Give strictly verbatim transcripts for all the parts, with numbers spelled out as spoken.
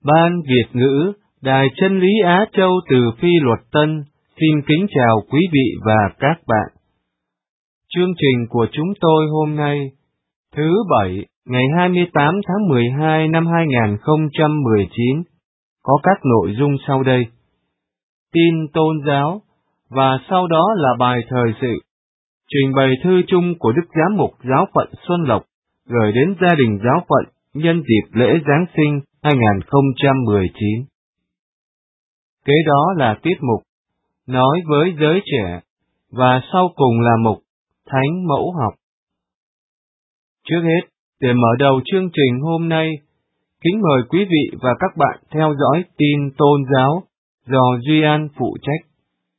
Ban Việt ngữ, Đài Chân lý Á Châu từ Phi Luật Tân, xin kính chào quý vị và các bạn. Chương trình của chúng tôi hôm nay, thứ Bảy, ngày hai mươi tám tháng mười hai năm hai nghìn không trăm mười chín, có các nội dung sau đây. Tin tôn giáo, và sau đó là bài thời sự, trình bày thư chung của Đức Giám mục Giáo phận Xuân Lộc, gửi đến gia đình giáo phận nhân dịp lễ Giáng sinh hai nghìn không trăm mười chín. Kế đó là tiết mục Nói với giới trẻ, và sau cùng là mục Thánh mẫu học. Trước hết, để mở đầu chương trình hôm nay, kính mời quý vị và các bạn theo dõi tin tôn giáo do Duy An phụ trách.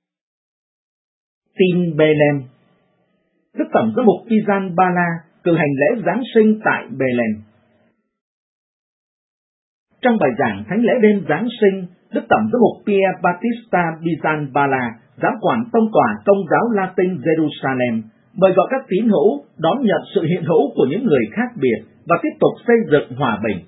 Tin Bethlehem. Đức Tổng giám mục Pisan Ba La cử hành lễ Giáng sinh tại Bethlehem. Trong bài giảng Thánh lễ đêm Giáng sinh, Đức Tổng giám mục Pierre Battista Pisan Ba La, giám quản tông tòa Công giáo Latin Jerusalem, mời gọi các tín hữu đón nhận sự hiện hữu của những người khác biệt và tiếp tục xây dựng hòa bình.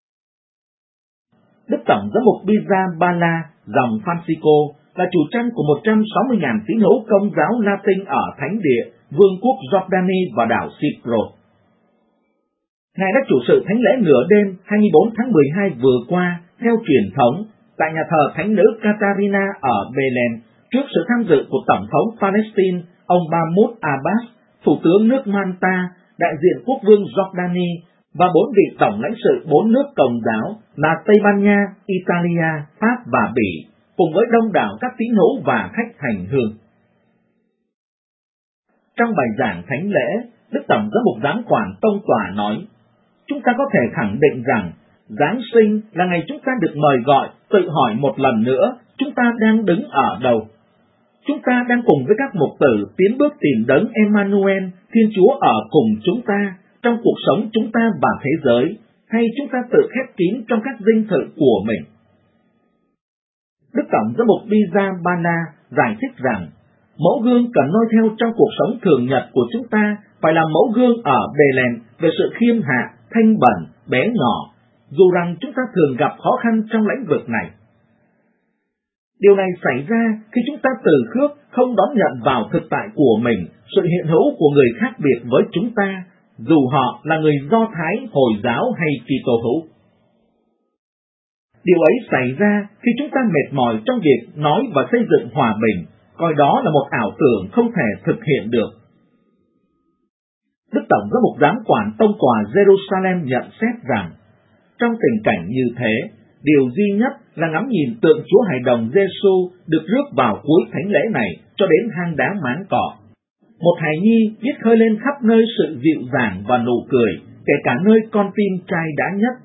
Đức Tổng giám mục Pisan Ba La, dòng Francisco, là chủ trăn của một trăm sáu mươi nghìn tín hữu Công giáo Latin ở Thánh địa, Vương quốc Jordani và đảo Cyprus. Ngài đã chủ sự thánh lễ nửa đêm hai mươi bốn tháng mười hai vừa qua theo truyền thống tại nhà thờ Thánh nữ Catarina ở Bethlehem trước sự tham dự của Tổng thống Palestine ông Mahmoud Abbas, Thủ tướng nước Malta, đại diện quốc vương Jordani và bốn vị tổng lãnh sự bốn nước Công giáo là Tây Ban Nha, Italia, Pháp và Bỉ, cùng với đông đảo các tín hữu và khách hành hương. Trong bài giảng thánh lễ, Đức Tổng giám mục giám quản tông tòa nói: chúng ta có thể khẳng định rằng Giáng sinh là ngày chúng ta được mời gọi tự hỏi một lần nữa chúng ta đang đứng ở đâu. Chúng ta đang cùng với các mục tử tiến bước tìm đấng Emmanuel, Thiên Chúa ở cùng chúng ta trong cuộc sống chúng ta và thế giới, hay chúng ta tự khép kín trong các dinh thự của mình. Đức Tổng giám mục Pisan Ba La giải thích rằng mẫu gương cần noi theo trong cuộc sống thường nhật của chúng ta phải là mẫu gương ở Bethlehem về sự khiêm hạ, thanh bẩn, bé nhỏ, dù rằng chúng ta thường gặp khó khăn trong lĩnh vực này. Điều này xảy ra khi chúng ta từ khước không đón nhận vào thực tại của mình sự hiện hữu của người khác biệt với chúng ta, dù họ là người Do Thái, Hồi giáo hay Kitô hữu. Điều ấy xảy ra khi chúng ta mệt mỏi trong việc nói và xây dựng hòa bình, coi đó là một ảo tưởng không thể thực hiện được. Đức Tổng giám mục giám quản tông tòa Jerusalem nhận xét rằng, trong tình cảnh như thế, điều duy nhất là ngắm nhìn tượng Chúa Hài Đồng Giêsu được rước vào cuối thánh lễ này cho đến hang đá máng cỏ. Một hài nhi biết khơi lên khắp nơi sự dịu dàng và nụ cười, kể cả nơi con tim trai đã nhất.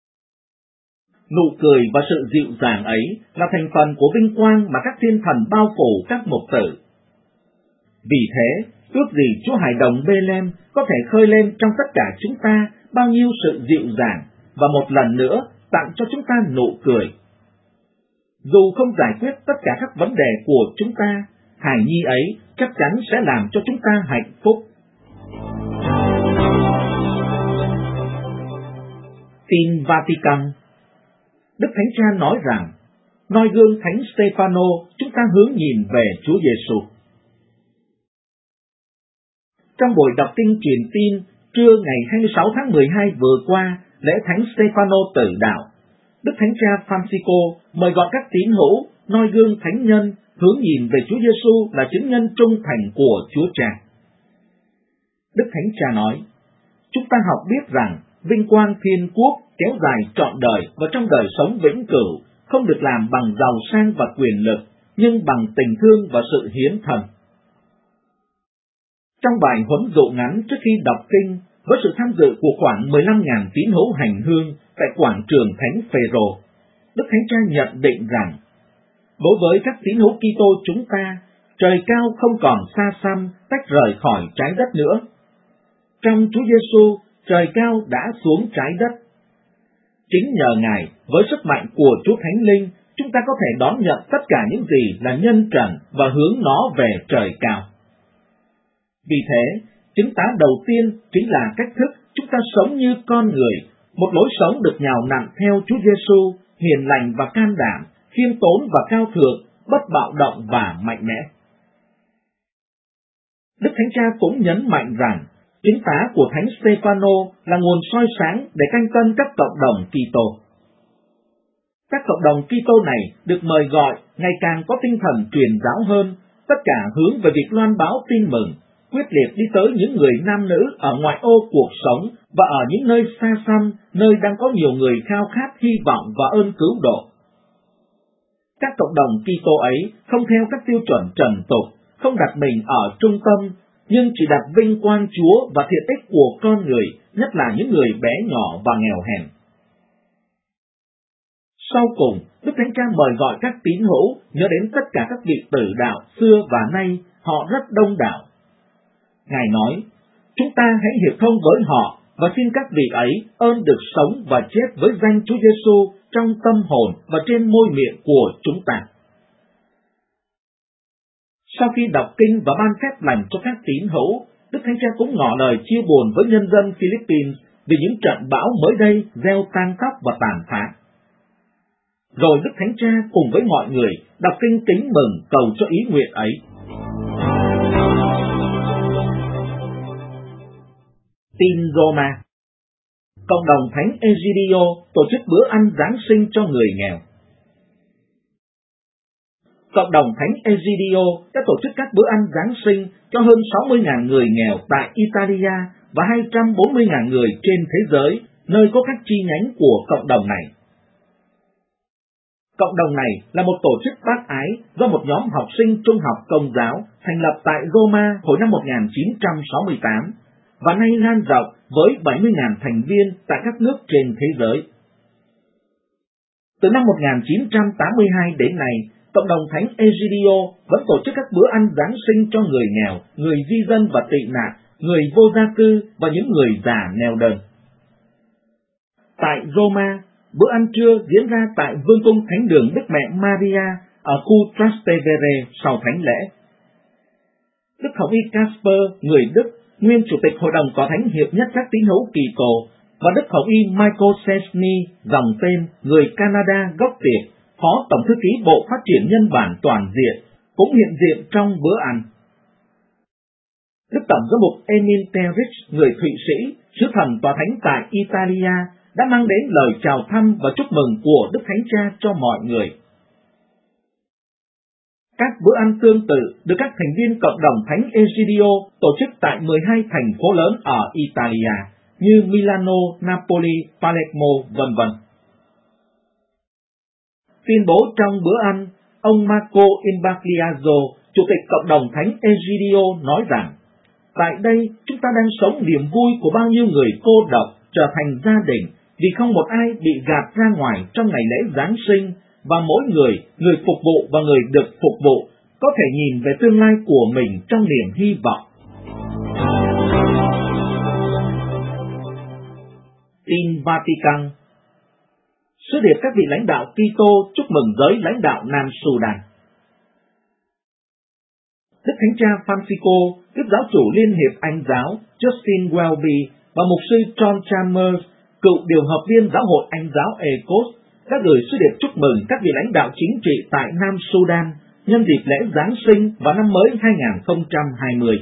Nụ cười và sự dịu dàng ấy là thành phần của vinh quang mà các thiên thần bao phủ các mục tử. Vì thế, ước gì Chúa Hài Đồng Bethlehem có thể khơi lên trong tất cả chúng ta bao nhiêu sự dịu dàng và một lần nữa tặng cho chúng ta nụ cười. Dù không giải quyết tất cả các vấn đề của chúng ta, hài nhi ấy chắc chắn sẽ làm cho chúng ta hạnh phúc. Tin Vatican. Đức Thánh Cha nói rằng, noi gương Thánh Stefano, chúng ta hướng nhìn về Chúa Giêsu. Trong buổi đọc kinh truyền tin trưa ngày hai mươi sáu tháng mười hai vừa qua, lễ Thánh Stefano tử đạo, Đức Thánh Cha Francisco mời gọi các tín hữu noi gương thánh nhân hướng nhìn về Chúa Giêsu là chứng nhân trung thành của Chúa Cha. Đức Thánh Cha nói, chúng ta học biết rằng vinh quang thiên quốc kéo dài trọn đời và trong đời sống vĩnh cửu không được làm bằng giàu sang và quyền lực, nhưng bằng tình thương và sự hiến thần. Trong bài huấn dụ ngắn trước khi đọc kinh, với sự tham dự của khoảng mười lăm nghìn tín hữu hành hương tại quảng trường Thánh Phêrô, Đức Thánh Cha nhận định rằng, đối với các tín hữu Kitô chúng ta, trời cao không còn xa xăm tách rời khỏi trái đất nữa. Trong Chúa Giêsu, trời cao đã xuống trái đất. Chính nhờ Ngài, với sức mạnh của Chúa Thánh Linh, chúng ta có thể đón nhận tất cả những gì là nhân trần và hướng nó về trời cao. Vì thế, chứng tá đầu tiên chính là cách thức chúng ta sống như con người, một lối sống được nhào nặn theo Chúa Giêsu, hiền lành và can đảm, khiêm tốn và cao thượng, bất bạo động và mạnh mẽ. Đức Thánh Cha cũng nhấn mạnh rằng chứng tá của Thánh Stefano là nguồn soi sáng để canh tân các cộng đồng Kitô. Các cộng đồng Kitô này được mời gọi ngày càng có tinh thần truyền giáo hơn, tất cả hướng về việc loan báo tin mừng, quyết liệt đi tới những người nam nữ ở ngoại ô cuộc sống và ở những nơi xa xăm, nơi đang có nhiều người khao khát hy vọng và ơn cứu độ. Các cộng đồng Kitô ấy không theo các tiêu chuẩn trần tục, không đặt mình ở trung tâm, nhưng chỉ đặt vinh quang Chúa và thiện ích của con người, nhất là những người bé nhỏ và nghèo hèn. Sau cùng, Đức Thánh Cha mời gọi các tín hữu nhớ đến tất cả các vị tử đạo xưa và nay, họ rất đông đảo. Ngài nói, chúng ta hãy hiệp thông với họ và xin các vị ấy ơn được sống và chết với danh Chúa Giêsu trong tâm hồn và trên môi miệng của chúng ta. Sau khi đọc kinh và ban phép lành cho các tín hữu, Đức Thánh Cha cũng ngỏ lời chia buồn với nhân dân Philippines vì những trận bão mới đây gieo tang tóc và tàn phá. Rồi Đức Thánh Cha cùng với mọi người đọc kinh kính mừng cầu cho ý nguyện ấy. Tin Roma. Cộng đồng Thánh Egidio tổ chức bữa ăn Giáng sinh cho người nghèo. Cộng đồng Thánh Egidio đã tổ chức các bữa ăn Giáng sinh cho hơn sáu mươi nghìn người nghèo tại Italia và hai trăm bốn mươi nghìn người trên thế giới, nơi có các chi nhánh của cộng đồng này. Cộng đồng này là một tổ chức bác ái do một nhóm học sinh trung học Công giáo thành lập tại Roma hồi năm một nghìn chín trăm sáu mươi tám và nay lan rộng với bảy mươi nghìn thành viên tại các nước trên thế giới. Từ năm một nghìn chín trăm tám mươi hai đến nay, cộng đồng Thánh Egidio vẫn tổ chức các bữa ăn Giáng sinh cho người nghèo, người di dân và tị nạn, người vô gia cư và những người già neo đơn. Tại Roma, bữa ăn trưa diễn ra tại Vương cung Thánh đường Đức Mẹ Maria ở khu Trastevere sau thánh lễ. Đức Hồng y Casper, người Đức, nguyên chủ tịch Hội đồng Tòa Thánh hiệp nhất các tín hữu Kitô, và Đức Hồng y Michael Chesney, dòng tên, người Canada gốc Việt, Phó Tổng thư ký Bộ Phát triển Nhân bản Toàn diện, cũng hiện diện trong bữa ăn. Đức Tổng giám mục Emil Terrich, người Thụy Sĩ, sứ thần Tòa Thánh tại Italia, đã mang đến lời chào thăm và chúc mừng của Đức Thánh Cha cho mọi người. Các bữa ăn tương tự được các thành viên cộng đồng Thánh Egidio tổ chức tại mười hai thành phố lớn ở Italia, như Milano, Napoli, Palermo, vân vân. Tuyên bố trong bữa ăn, ông Marco Imbagliazzo, chủ tịch cộng đồng Thánh Egidio nói rằng, tại đây chúng ta đang sống niềm vui của bao nhiêu người cô độc trở thành gia đình, vì không một ai bị gạt ra ngoài trong ngày lễ Giáng sinh, và mỗi người, người phục vụ và người được phục vụ, có thể nhìn về tương lai của mình trong niềm hy vọng. Tin Vatican. Sứ điệp các vị lãnh đạo Kitô chúc mừng giới lãnh đạo Nam Sudan. Đức Thánh Cha Francisco, Đức Giáo chủ Liên hiệp Anh giáo Justin Welby và mục sư John Chalmers, cựu điều hợp viên Giáo hội Anh giáo Ecos, đã gửi sứ điệp chúc mừng các vị lãnh đạo chính trị tại Nam Sudan nhân dịp lễ Giáng sinh và năm mới hai không hai không.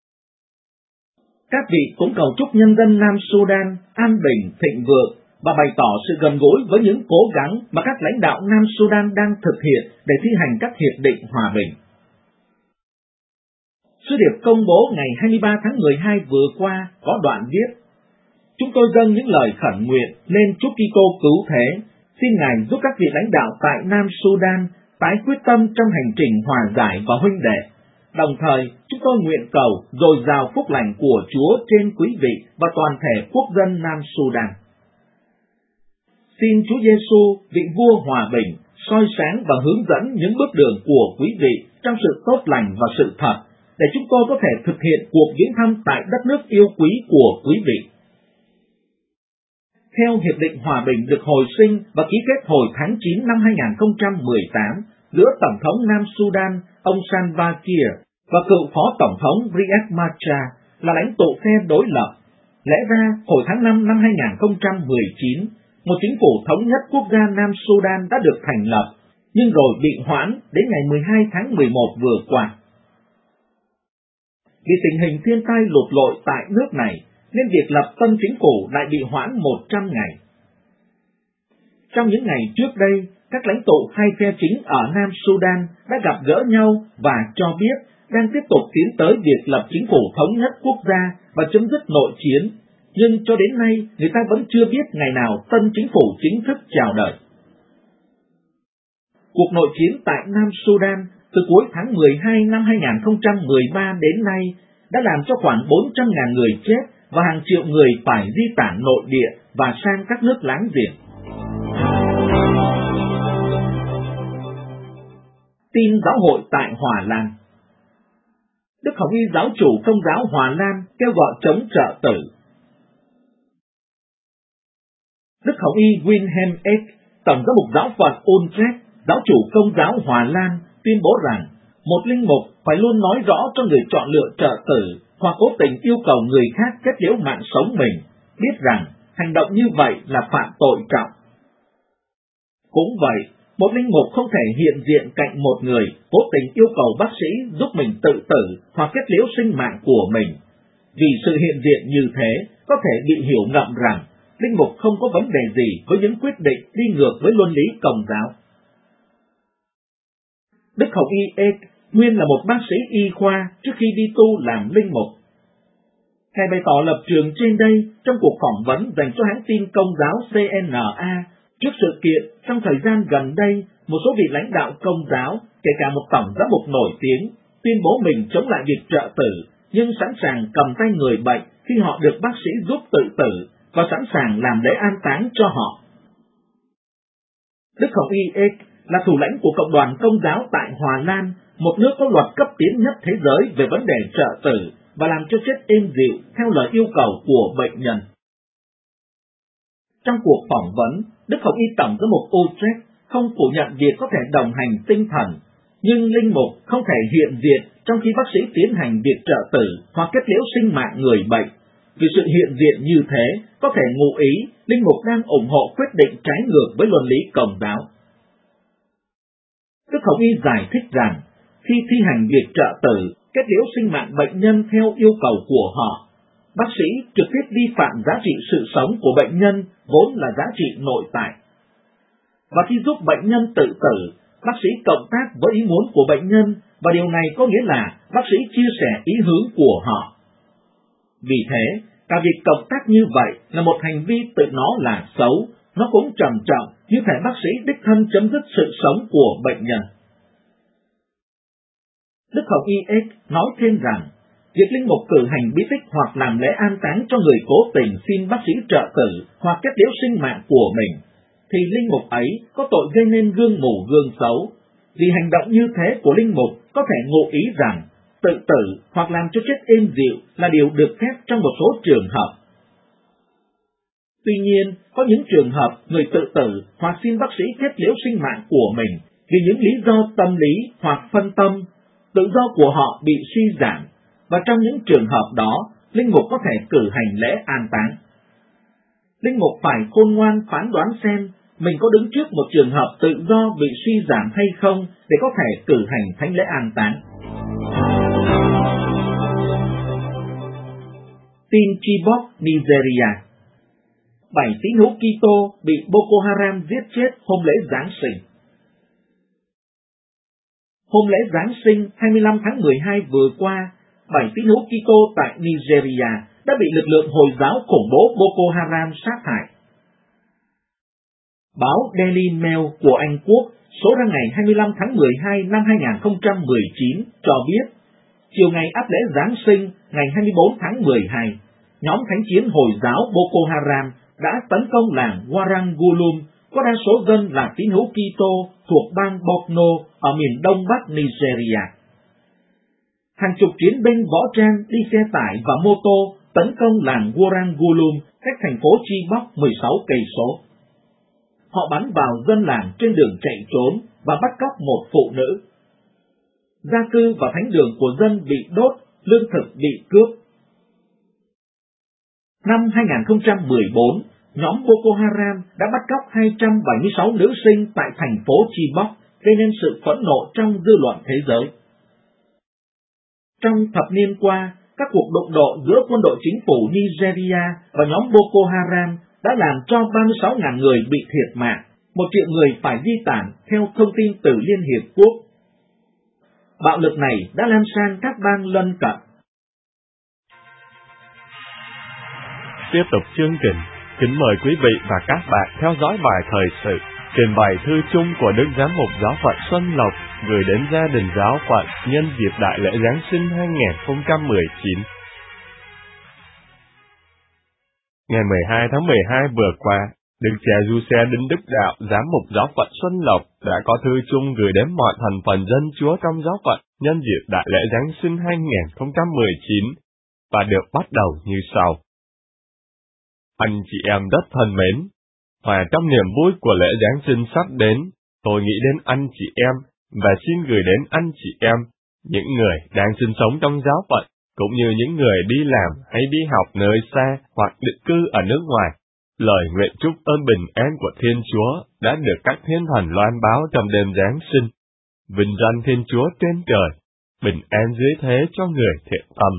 Các vị cũng cầu chúc nhân dân Nam Sudan an bình, thịnh vượng và bày tỏ sự gần gũi với những cố gắng mà các lãnh đạo Nam Sudan đang thực hiện để thi hành các hiệp định hòa bình. Sứ điệp công bố ngày hai mươi ba tháng mười hai vừa qua có đoạn viết: Chúng tôi dâng những lời khẩn nguyện nên Chúa Kitô cứu thế, xin Ngài giúp các vị lãnh đạo tại Nam Sudan tái quyết tâm trong hành trình hòa giải và huynh đệ. Đồng thời, chúng tôi nguyện cầu dồi dào phúc lành của Chúa trên quý vị và toàn thể quốc dân Nam Sudan. Xin Chúa Giêsu, vị vua hòa bình, soi sáng và hướng dẫn những bước đường của quý vị trong sự tốt lành và sự thật, để chúng tôi có thể thực hiện cuộc viếng thăm tại đất nước yêu quý của quý vị. Theo Hiệp định Hòa bình được hồi sinh và ký kết hồi tháng chín năm hai không một tám giữa Tổng thống Nam Sudan, ông Salva Kiir, và cựu Phó Tổng thống Riek Machar là lãnh tụ phe đối lập, lẽ ra hồi tháng năm năm hai không một chín, một chính phủ thống nhất quốc gia Nam Sudan đã được thành lập, nhưng rồi bị hoãn đến ngày mười hai tháng mười một vừa qua. Vì tình hình thiên tai lụt lội tại nước này, nên việc lập tân chính phủ lại bị hoãn một trăm ngày. Trong những ngày trước đây, các lãnh tụ hai phe chính ở Nam Sudan đã gặp gỡ nhau và cho biết đang tiếp tục tiến tới việc lập chính phủ thống nhất quốc gia và chấm dứt nội chiến, nhưng cho đến nay người ta vẫn chưa biết ngày nào tân chính phủ chính thức chào đời. Cuộc nội chiến tại Nam Sudan từ cuối tháng mười hai năm hai nghìn không trăm mười ba đến nay đã làm cho khoảng bốn trăm nghìn người chết và hàng triệu người phải di tản nội địa và sang các nước láng giềng. Tin giáo hội tại Hòa Lan. Đức Hồng Y giáo chủ Công giáo Hòa Lan kêu gọi chống trợ tử. Đức Hồng Y Wilhelm Eck, tổng giám mục giáo phận Utrecht, giáo chủ Công giáo Hòa Lan, tuyên bố rằng một linh mục phải luôn nói rõ cho người chọn lựa trợ tử hoặc cố tình yêu cầu người khác kết liễu mạng sống mình, biết rằng hành động như vậy là phạm tội trọng. Cũng vậy, một linh mục không thể hiện diện cạnh một người cố tình yêu cầu bác sĩ giúp mình tự tử hoặc kết liễu sinh mạng của mình, vì sự hiện diện như thế có thể bị hiểu ngầm rằng linh mục không có vấn đề gì với những quyết định đi ngược với luân lý Công giáo. Đức Hồng Y Eck nguyên là một bác sĩ y khoa trước khi đi tu làm linh mục. Ngài bày tỏ lập trường trên đây trong cuộc phỏng vấn dành cho hãng tin Công giáo xê en a trước sự kiện trong thời gian gần đây. Một số vị lãnh đạo Công giáo, kể cả một tổng giám mục nổi tiếng, tuyên bố mình chống lại việc trợ tử, nhưng sẵn sàng cầm tay người bệnh khi họ được bác sĩ giúp tự tử và sẵn sàng làm lễ an táng cho họ. Đức Hồng Y Eck là thủ lãnh của Cộng đoàn Công giáo tại Hòa Lan, một nước có luật cấp tiến nhất thế giới về vấn đề trợ tử và làm cho chết êm dịu theo lời yêu cầu của bệnh nhân. Trong cuộc phỏng vấn, Đức Hồng Y tổng giám mục Utrecht không phủ nhận việc có thể đồng hành tinh thần, nhưng linh mục không thể hiện diện trong khi bác sĩ tiến hành việc trợ tử hoặc kết liễu sinh mạng người bệnh. Vì sự hiện diện như thế có thể ngụ ý linh mục đang ủng hộ quyết định trái ngược với luân lý Công giáo. Đức Hồng Y giải thích rằng khi thi hành việc trợ tử, kết liễu sinh mạng bệnh nhân theo yêu cầu của họ, bác sĩ trực tiếp vi phạm giá trị sự sống của bệnh nhân vốn là giá trị nội tại. Và khi giúp bệnh nhân tự tử, bác sĩ cộng tác với ý muốn của bệnh nhân, và điều này có nghĩa là bác sĩ chia sẻ ý hướng của họ. Vì thế, cả việc cộng tác như vậy là một hành vi tự nó là xấu, nó cũng trầm trọng như thể bác sĩ đích thân chấm dứt sự sống của bệnh nhân. Đức Hồng Y Eck nói thêm rằng, việc linh mục cử hành bí tích hoặc làm lễ an táng cho người cố tình xin bác sĩ trợ tử hoặc kết liễu sinh mạng của mình, thì linh mục ấy có tội gây nên gương mù gương xấu, vì hành động như thế của linh mục có thể ngụ ý rằng tự tử hoặc làm cho chết êm dịu là điều được phép trong một số trường hợp. Tuy nhiên, có những trường hợp người tự tử hoặc xin bác sĩ kết liễu sinh mạng của mình vì những lý do tâm lý hoặc phân tâm, tự do của họ bị suy giảm, và trong những trường hợp đó, linh mục có thể cử hành lễ an táng. Linh mục phải khôn ngoan phán đoán xem mình có đứng trước một trường hợp tự do bị suy giảm hay không để có thể cử hành thánh lễ an táng. Tin Chibok, Nigeria. Bảy tín hữu Kitô bị Boko Haram giết chết hôm lễ Giáng sinh. Hôm lễ Giáng sinh hai mươi lăm tháng mười hai vừa qua, bảy tín hữu Kitô tại Nigeria đã bị lực lượng Hồi giáo khủng bố Boko Haram sát hại. Báo Daily Mail của Anh Quốc số ra ngày hai mươi lăm tháng mười hai năm hai nghìn không trăm mười chín cho biết, chiều ngày áp lễ Giáng sinh ngày hai mươi bốn tháng mười hai, nhóm thánh chiến Hồi giáo Boko Haram đã tấn công làng Warangulum, có đa số dân là tín hữu Kitô thuộc bang Borno ở miền đông bắc Nigeria. Hàng chục chiến binh võ trang đi xe tải và mô tô tấn công làng Warangulum cách thành phố Chibok mười sáu cây số. Họ bắn vào dân làng trên đường chạy trốn và bắt cóc một phụ nữ. Gia cư và thánh đường của dân bị đốt, lương thực bị cướp. Năm hai nghìn không trăm mười bốn, nhóm Boko Haram đã bắt cóc hai trăm bảy mươi sáu nữ sinh tại thành phố Chibok, gây nên sự phẫn nộ trong dư luận thế giới. Trong thập niên qua, các cuộc đụng độ giữa quân đội chính phủ Nigeria và nhóm Boko Haram đã làm cho ba mươi sáu nghìn người bị thiệt mạng, một triệu người phải di tản theo thông tin từ Liên Hiệp Quốc. Bạo lực này đã lan sang các bang lân cận. Tiếp tục chương trình, kính mời quý vị và các bạn theo dõi bài thời sự trình bày thư chung của Đức Giám mục Giáo phận Xuân Lộc gửi đến gia đình giáo phận nhân dịp Đại lễ Giáng sinh hai không một chín. Ngày mười hai tháng mười hai vừa qua, Đức cha Giuse Đinh Đức Đạo, Giám mục Giáo phận Xuân Lộc đã có thư chung gửi đến mọi thành phần dân Chúa trong giáo phận nhân dịp Đại lễ Giáng sinh hai không một chín và được bắt đầu như sau. Anh chị em rất thân mến, và trong niềm vui của lễ Giáng sinh sắp đến, tôi nghĩ đến anh chị em và xin gửi đến anh chị em, những người đang sinh sống trong giáo phận, cũng như những người đi làm hay đi học nơi xa hoặc định cư ở nước ngoài. Lời nguyện chúc ơn bình an của Thiên Chúa đã được các thiên thần loan báo trong đêm Giáng sinh. Vinh danh Thiên Chúa trên trời, bình an dưới thế cho người thiện tâm.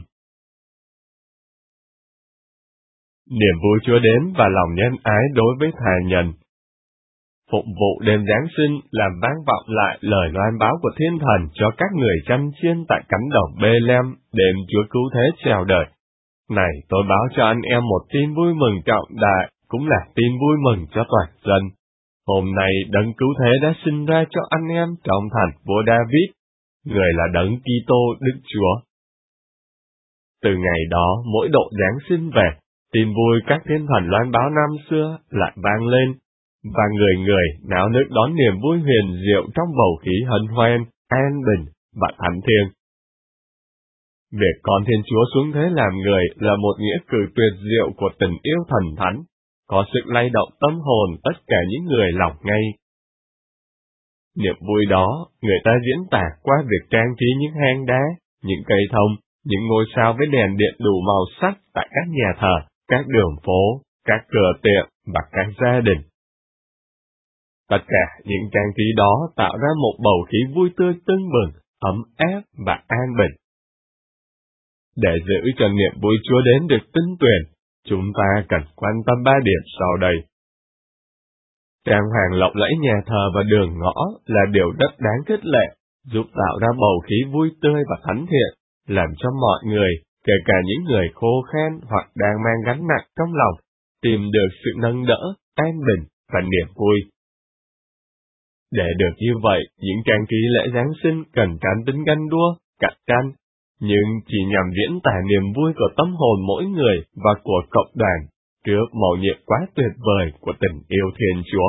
Niềm vui Chúa đến và lòng nhân ái đối với thà nhân. Phụng vụ đêm Giáng sinh làm vang vọng lại lời loan báo của thiên thần cho các người chăn chiên tại cánh đồng Bê-lem, đêm Chúa cứu thế chào đời. Này, tôi báo cho anh em một tin vui mừng trọng đại, cũng là tin vui mừng cho toàn dân. Hôm nay Đấng cứu thế đã sinh ra cho anh em trong thành vua David, người là Đấng Kitô Đức Chúa. Từ ngày đó, mỗi độ Giáng sinh về, tin vui các thiên thần loan báo năm xưa lại vang lên, và người người náo nức đón niềm vui huyền diệu trong bầu khí hân hoan, an bình và thánh thiêng. Việc con Thiên Chúa xuống thế làm người là một nghĩa cử tuyệt diệu của tình yêu thần thánh, có sức lay động tâm hồn tất cả những người lòng ngay. Niềm vui đó, người ta diễn tả qua việc trang trí những hang đá, những cây thông, những ngôi sao với đèn điện đủ màu sắc tại các nhà thờ, các đường phố, các cửa tiệm và các gia đình. Tất cả những trang trí đó tạo ra một bầu khí vui tươi tưng bừng, ấm áp và an bình. Để giữ cho niềm vui Chúa đến được tinh tuyền, chúng ta cần quan tâm ba điểm sau đây. Trang hoàng lộng lẫy nhà thờ và đường ngõ là điều rất đáng khích lệ, giúp tạo ra bầu khí vui tươi và thánh thiện, làm cho mọi người, kể cả những người khô khan hoặc đang mang gánh nặng trong lòng, tìm được sự nâng đỡ, an bình và niềm vui. Để được như vậy, những trang trí lễ Giáng sinh cần tránh tính ganh đua, cạnh tranh, nhưng chỉ nhằm diễn tả niềm vui của tâm hồn mỗi người và của cộng đoàn, trước mầu nhiệm quá tuyệt vời của tình yêu Thiên Chúa.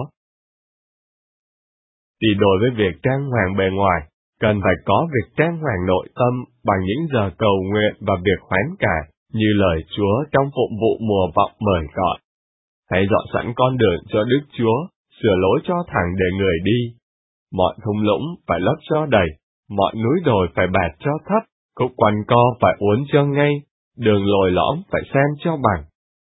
Thì đối với việc trang hoàng bề ngoài, cần phải có việc trang hoàng nội tâm bằng những giờ cầu nguyện và việc hoán cải, như lời Chúa trong phụng vụ mùa vọng mời gọi. Hãy dọn sẵn con đường cho Đức Chúa, sửa lối cho thẳng để người đi. Mọi thung lũng phải lấp cho đầy, mọi núi đồi phải bạt cho thấp, khúc quanh co phải uốn cho ngay, đường lồi lõm phải san cho bằng.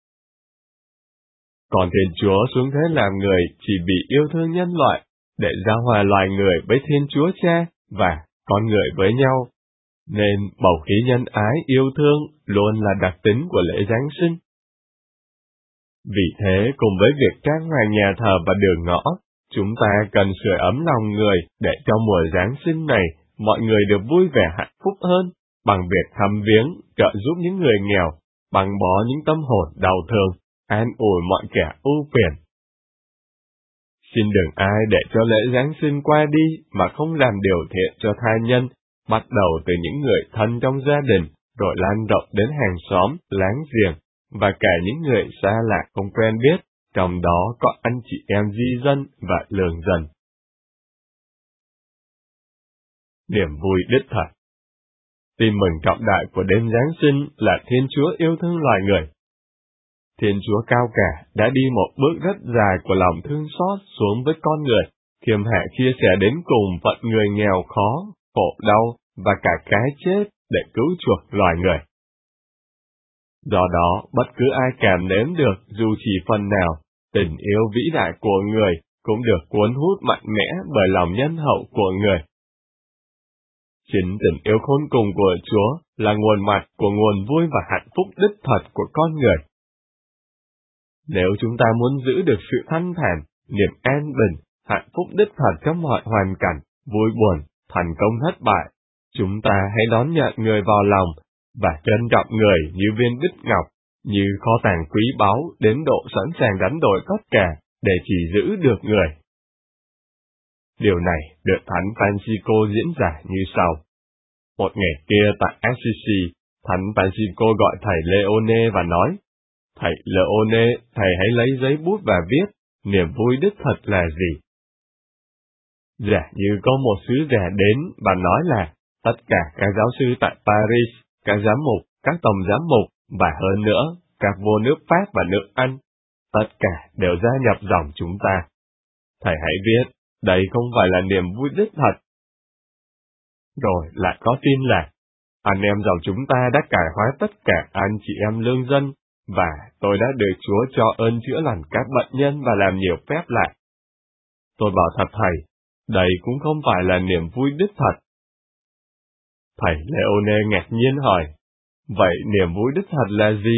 Còn Thiên Chúa xuống thế làm người chỉ vì yêu thương nhân loại, để giao hòa loài người với Thiên Chúa Cha và con người với nhau. Nên bầu khí nhân ái yêu thương luôn là đặc tính của lễ Giáng sinh. Vì thế, cùng với việc trang hoàng nhà thờ và đường ngõ, chúng ta cần sưởi ấm lòng người để trong mùa Giáng sinh này, mọi người được vui vẻ hạnh phúc hơn, bằng việc thăm viếng, trợ giúp những người nghèo, băng bó những tâm hồn đau thương, an ủi mọi kẻ ưu phiền. Xin đừng ai để cho lễ Giáng sinh qua đi mà không làm điều thiện cho tha nhân, bắt đầu từ những người thân trong gia đình, rồi lan rộng đến hàng xóm, láng giềng, và cả những người xa lạ không quen biết, trong đó có anh chị em di dân và lường dần. Niềm vui đích thật. Tin mừng trọng đại của đêm Giáng sinh là Thiên Chúa yêu thương loài người. Thiên Chúa cao cả đã đi một bước rất dài của lòng thương xót xuống với con người, khiêm hạ chia sẻ đến cùng phận người nghèo khó, khổ đau và cả cái chết để cứu chuộc loài người. Do đó, bất cứ ai cảm nếm được dù chỉ phần nào Tình yêu vĩ đại của người cũng được cuốn hút mạnh mẽ bởi lòng nhân hậu của người. Chính tình yêu khôn cùng của Chúa là nguồn mặt của nguồn vui và hạnh phúc đích thật của con người. Nếu chúng ta muốn giữ được sự thanh thản, niềm an bình, hạnh phúc đích thật trong mọi hoàn cảnh, vui buồn, thành công thất bại, chúng ta hãy đón nhận người vào lòng và trân trọng người như viên bích ngọc, như kho tàng quý báu đến độ sẵn sàng đánh đổi tất cả để chỉ giữ được người. Điều này được Thánh Francisco diễn giải như sau. Một ngày kia tại Assisi, Thánh Francisco gọi thầy Leone và nói, Thầy Leone, thầy hãy lấy giấy bút và viết, niềm vui đích thật là gì? Giả như có một sứ giả đến và nói là, tất cả các giáo sư tại Paris, các giám mục, các tổng giám mục, và hơn nữa, các vua nước Pháp và nước Anh, tất cả đều gia nhập dòng chúng ta. Thầy hãy viết, đây không phải là niềm vui đích thật. Rồi lại có tin là, anh em dòng chúng ta đã cải hóa tất cả anh chị em lương dân, và tôi đã được Chúa cho ơn chữa lành các bệnh nhân và làm nhiều phép lạ. Tôi bảo thật thầy, đây cũng không phải là niềm vui đích thật. Thầy Leone ngạc nhiên hỏi, vậy niềm vui đích thật là gì?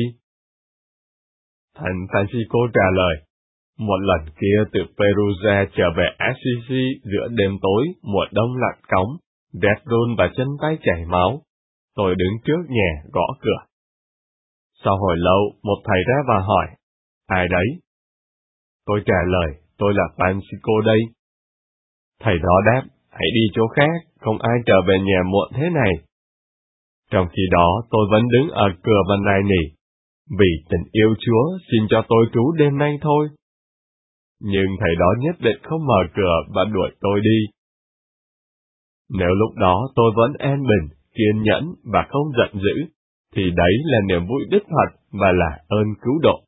Thánh Francisco trả lời, một lần kia từ Perugia trở về Assisi giữa đêm tối, mùa đông lạnh cóng, rét run và chân tay chảy máu, tôi đứng trước nhà gõ cửa. Sau hồi lâu, một thầy ra và hỏi, ai đấy? Tôi trả lời, tôi là Francisco đây. Thầy đó đáp, hãy đi chỗ khác, không ai trở về nhà muộn thế này. Trong khi đó, tôi vẫn đứng ở cửa và nài nỉ, vì tình yêu Chúa xin cho tôi trú đêm nay thôi. Nhưng thầy đó nhất định không mở cửa và đuổi tôi đi. Nếu lúc đó tôi vẫn an bình, kiên nhẫn và không giận dữ, thì đấy là niềm vui đích thật và là ơn cứu độ.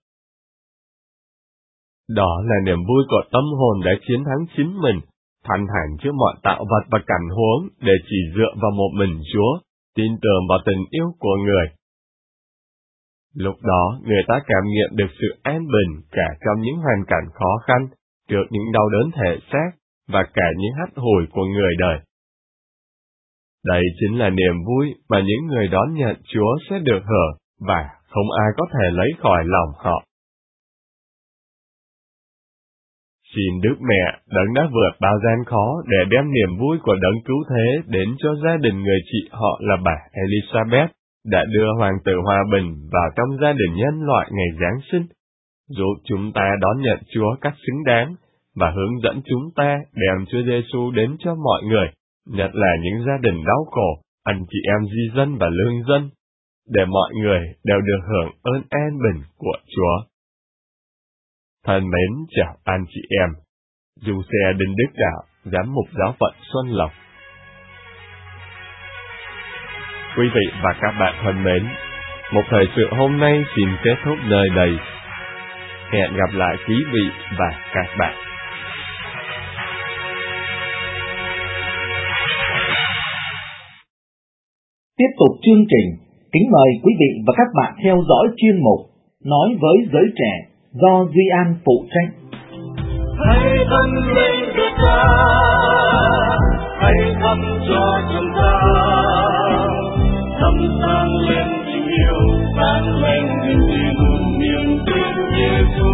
Đó là niềm vui của tâm hồn đã chiến thắng chính mình, thanh thản trước mọi tạo vật và cảnh huống để chỉ dựa vào một mình Chúa, tin tưởng vào tình yêu của người. Lúc đó, người ta cảm nghiệm được sự an bình cả trong những hoàn cảnh khó khăn, trước những đau đớn thể xác và cả những hắt hủi của người đời. Đây chính là niềm vui mà những người đón nhận Chúa sẽ được hưởng và không ai có thể lấy khỏi lòng họ. Xin Đức Mẹ Đấng đã vượt bao gian khó để đem niềm vui của Đấng cứu thế đến cho gia đình người chị họ là bà Elizabeth, đã đưa Hoàng tử Hòa Bình vào trong gia đình nhân loại ngày Giáng sinh, giúp chúng ta đón nhận Chúa cách xứng đáng và hướng dẫn chúng ta đem Chúa Giêsu đến cho mọi người, nhất là những gia đình đau khổ, anh chị em di dân và lương dân, để mọi người đều được hưởng ơn an bình của Chúa. Thân mến chào anh chị em, Du Xe Đinh Đức Đạo, Giám mục Giáo phận Xuân Lộc. Quý vị và các bạn thân mến, một thời sự hôm nay xin kết thúc nơi đây. Hẹn gặp lại quý vị và các bạn. Tiếp tục chương trình, kính mời quý vị và các bạn theo dõi chuyên mục Nói với giới trẻ do Duy An phụ trách. Hãy dâng lên Đức Cha, hãy thắp cho chúng ta, thắp sáng lên tình yêu, sáng lên niềm tin, niềm tin Giêsu.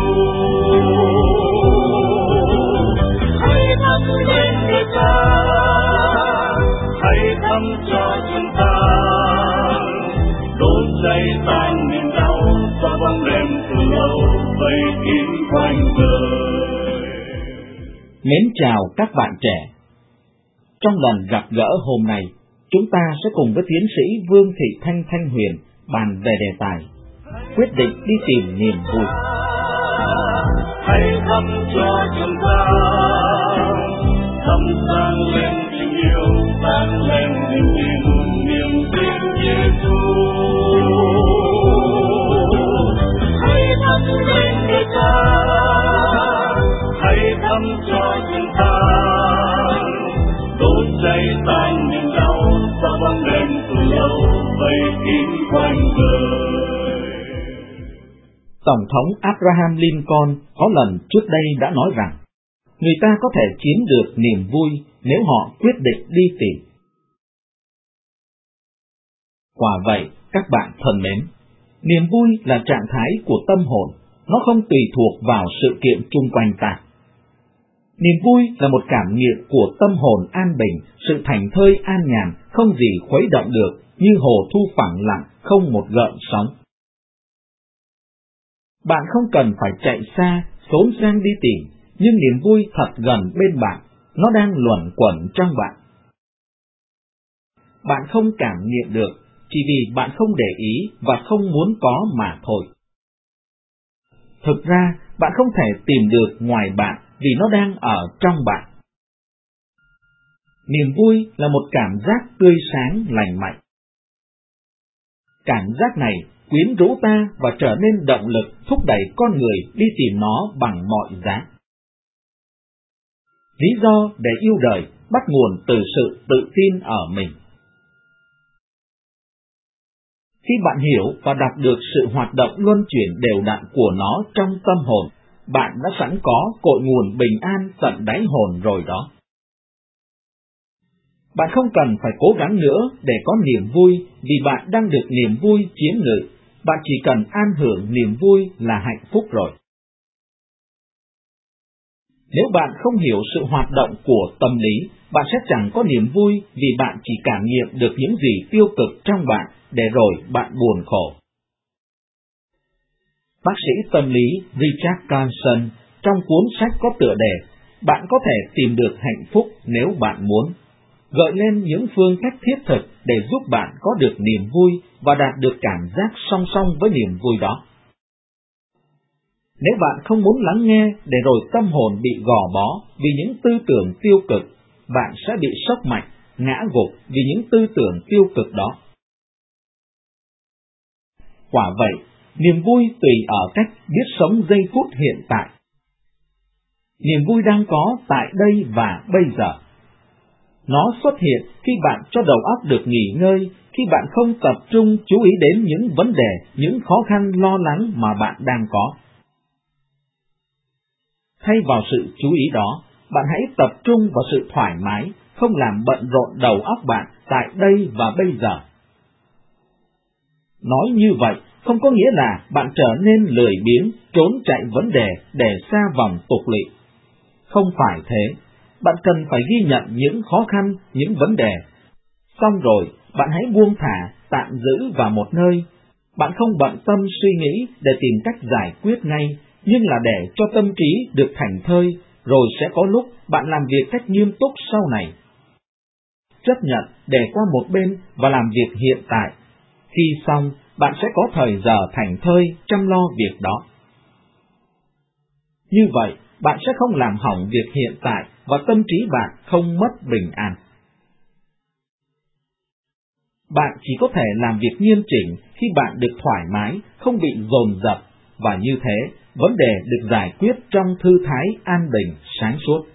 Hãy thắp lên Đức Cha, hãy thắp cho chúng ta, đốt cháy tan niềm đau, xóa bóng đêm từ lâu vây kín quanh đời. Mến chào các bạn trẻ. Trong lần gặp gỡ hôm nay, chúng ta sẽ cùng với tiến sĩ Vương Thị Thanh Thanh Huyền bàn về đề tài quyết định đi tìm niềm vui. Hãy thắp cho chúng ta, thắp sáng lên tình yêu, sáng lên niềm tin, niềm tin Giêsu. Hãy thắp lên Đức Cha, hãy thắp cho chúng ta, đốt cháy tan niềm đau, xóa bóng đêm từ lâu vây kín quanh đời. Tổng thống Abraham Lincoln có lần trước đây đã nói rằng, người ta có thể chiếm được niềm vui nếu họ quyết định đi tìm. Quả vậy, các bạn thân mến, niềm vui là trạng thái của tâm hồn, nó không tùy thuộc vào sự kiện chung quanh ta. Niềm vui là một cảm nghiệm của tâm hồn an bình, sự thảnh thơi an nhàn, không gì khuấy động được, như hồ thu phẳng lặng, không một gợn sóng. Bạn không cần phải chạy xa, xốn sang đi tìm, nhưng niềm vui thật gần bên bạn, nó đang luẩn quẩn trong bạn. Bạn không cảm nghiệm được, chỉ vì bạn không để ý và không muốn có mà thôi. Thực ra, bạn không thể tìm được ngoài bạn vì nó đang ở trong bạn. Niềm vui là một cảm giác tươi sáng lành mạnh. Cảm giác này quyến rũ ta và trở nên động lực thúc đẩy con người đi tìm nó bằng mọi giá. Lý do để yêu đời bắt nguồn từ sự tự tin ở mình. Khi bạn hiểu và đọc được sự hoạt động luân chuyển đều đặn của nó trong tâm hồn, bạn đã sẵn có cội nguồn bình an tận đáy hồn rồi đó. Bạn không cần phải cố gắng nữa để có niềm vui vì bạn đang được niềm vui chiếm ngự, bạn chỉ cần an hưởng niềm vui là hạnh phúc rồi. Nếu bạn không hiểu sự hoạt động của tâm lý, bạn sẽ chẳng có niềm vui vì bạn chỉ cảm nghiệm được những gì tiêu cực trong bạn để rồi bạn buồn khổ. Bác sĩ tâm lý Richard Carlson trong cuốn sách có tựa đề Bạn có thể tìm được hạnh phúc nếu bạn muốn, gợi lên những phương cách thiết thực để giúp bạn có được niềm vui và đạt được cảm giác song song với niềm vui đó. Nếu bạn không muốn lắng nghe để rồi tâm hồn bị gò bó vì những tư tưởng tiêu cực, bạn sẽ bị sốc mạnh, ngã gục vì những tư tưởng tiêu cực đó. Quả vậy, niềm vui tùy ở cách biết sống giây phút hiện tại. Niềm vui đang có tại đây và bây giờ. Nó xuất hiện khi bạn cho đầu óc được nghỉ ngơi, khi bạn không tập trung chú ý đến những vấn đề, những khó khăn lo lắng mà bạn đang có. Thay vào sự chú ý đó, bạn hãy tập trung vào sự thoải mái, không làm bận rộn đầu óc bạn tại đây và bây giờ. Nói như vậy không có nghĩa là bạn trở nên lười biếng, trốn chạy vấn đề để xa vòng tục lỵ. Không phải thế, bạn cần phải ghi nhận những khó khăn, những vấn đề. Xong rồi, bạn hãy buông thả, tạm giữ vào một nơi. Bạn không bận tâm suy nghĩ để tìm cách giải quyết ngay, nhưng là để cho tâm trí được thảnh thơi, rồi sẽ có lúc bạn làm việc cách nghiêm túc sau này. Chấp nhận để qua một bên và làm việc hiện tại. Khi xong, bạn sẽ có thời giờ thảnh thơi chăm lo việc đó. Như vậy, bạn sẽ không làm hỏng việc hiện tại và tâm trí bạn không mất bình an. Bạn chỉ có thể làm việc nghiêm chỉnh khi bạn được thoải mái, không bị dồn dập, và như thế, vấn đề được giải quyết trong thư thái an bình, sáng suốt.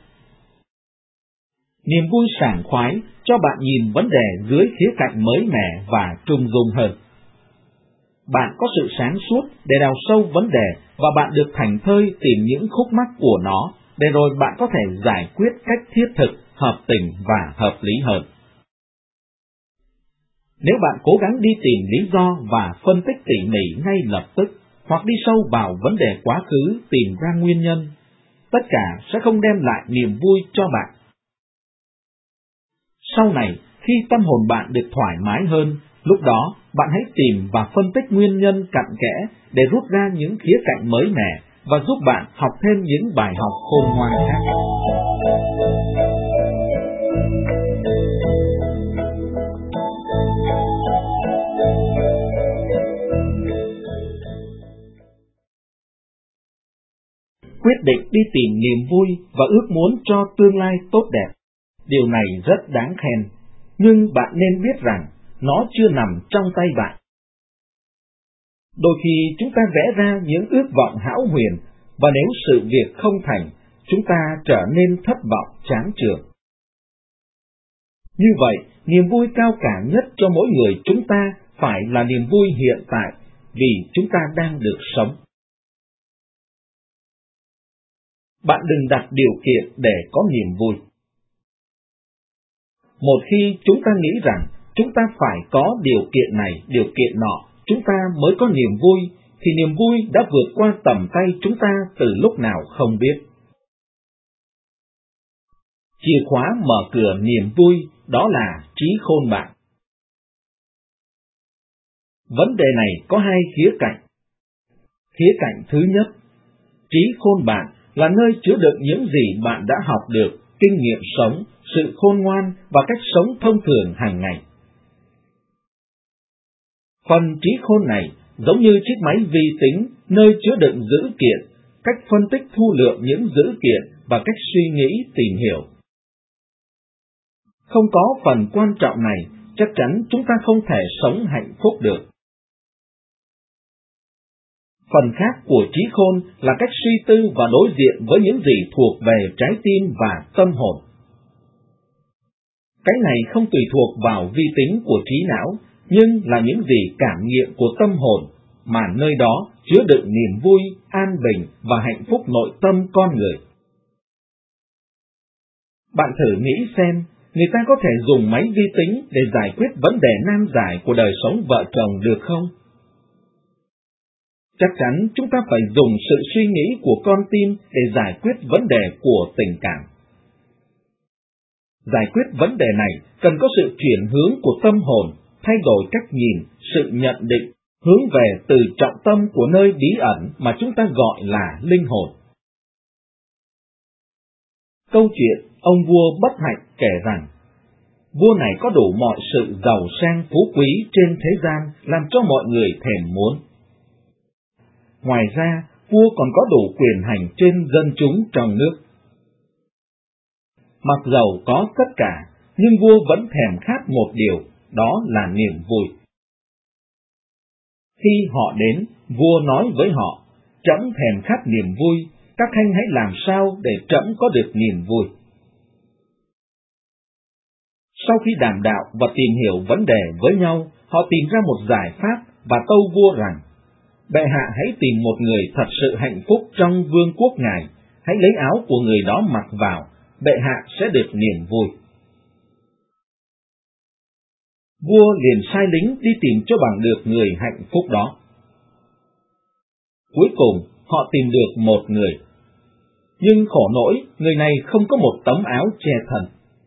Niềm vui sảng khoái cho bạn nhìn vấn đề dưới khía cạnh mới mẻ và trung dung hơn. Bạn có sự sáng suốt để đào sâu vấn đề và bạn được thảnh thơi tìm những khúc mắc của nó để rồi bạn có thể giải quyết cách thiết thực, hợp tình và hợp lý hơn. Nếu bạn cố gắng đi tìm lý do và phân tích tỉ mỉ ngay lập tức, hoặc đi sâu vào vấn đề quá khứ tìm ra nguyên nhân, tất cả sẽ không đem lại niềm vui cho bạn. Sau này, khi tâm hồn bạn được thoải mái hơn, lúc đó bạn hãy tìm và phân tích nguyên nhân cặn kẽ để rút ra những khía cạnh mới mẻ và giúp bạn học thêm những bài học khôn ngoan khác. Quyết định đi tìm niềm vui và ước muốn cho tương lai tốt đẹp. Điều này rất đáng khen, nhưng bạn nên biết rằng nó chưa nằm trong tay bạn. Đôi khi chúng ta vẽ ra những ước vọng hão huyền, và nếu sự việc không thành, chúng ta trở nên thất vọng chán chường. Như vậy, niềm vui cao cả nhất cho mỗi người chúng ta phải là niềm vui hiện tại, vì chúng ta đang được sống. Bạn đừng đặt điều kiện để có niềm vui. Một khi chúng ta nghĩ rằng chúng ta phải có điều kiện này, điều kiện nọ, chúng ta mới có niềm vui, thì niềm vui đã vượt qua tầm tay chúng ta từ lúc nào không biết. Chìa khóa mở cửa niềm vui đó là trí khôn bạn. Vấn đề này có hai khía cạnh. Khía cạnh thứ nhất, trí khôn bạn là nơi chứa đựng những gì bạn đã học được, kinh nghiệm sống, sự khôn ngoan và cách sống thông thường hàng ngày. Phần trí khôn này giống như chiếc máy vi tính nơi chứa đựng dữ kiện, cách phân tích thu lượng những dữ kiện và cách suy nghĩ tìm hiểu. Không có phần quan trọng này, chắc chắn chúng ta không thể sống hạnh phúc được. Phần khác của trí khôn là cách suy tư và đối diện với những gì thuộc về trái tim và tâm hồn. Cái này không tùy thuộc vào vi tính của trí não, nhưng là những gì cảm nghiệm của tâm hồn, mà nơi đó chứa đựng niềm vui, an bình và hạnh phúc nội tâm con người. Bạn thử nghĩ xem, người ta có thể dùng máy vi tính để giải quyết vấn đề nan giải của đời sống vợ chồng được không? Chắc chắn chúng ta phải dùng sự suy nghĩ của con tim để giải quyết vấn đề của tình cảm. Giải quyết vấn đề này cần có sự chuyển hướng của tâm hồn, thay đổi cách nhìn, sự nhận định, hướng về từ trọng tâm của nơi bí ẩn mà chúng ta gọi là linh hồn. Câu chuyện ông vua bất hạnh kể rằng, vua này có đủ mọi sự giàu sang phú quý trên thế gian làm cho mọi người thèm muốn. Ngoài ra, vua còn có đủ quyền hành trên dân chúng trong nước. Mặc dầu có tất cả, nhưng vua vẫn thèm khát một điều, đó là niềm vui. Khi họ đến, vua nói với họ, trẫm thèm khát niềm vui, các khanh hãy làm sao để trẫm có được niềm vui. Sau khi đàm đạo và tìm hiểu vấn đề với nhau, họ tìm ra một giải pháp và tâu vua rằng, bệ hạ hãy tìm một người thật sự hạnh phúc trong vương quốc ngài, hãy lấy áo của người đó mặc vào, bệ hạ sẽ được niềm vui. Vua liền sai lính đi tìm cho bằng được người hạnh phúc đó. Cuối cùng, họ tìm được một người. Nhưng khổ nỗi, người này không có một tấm áo che thân.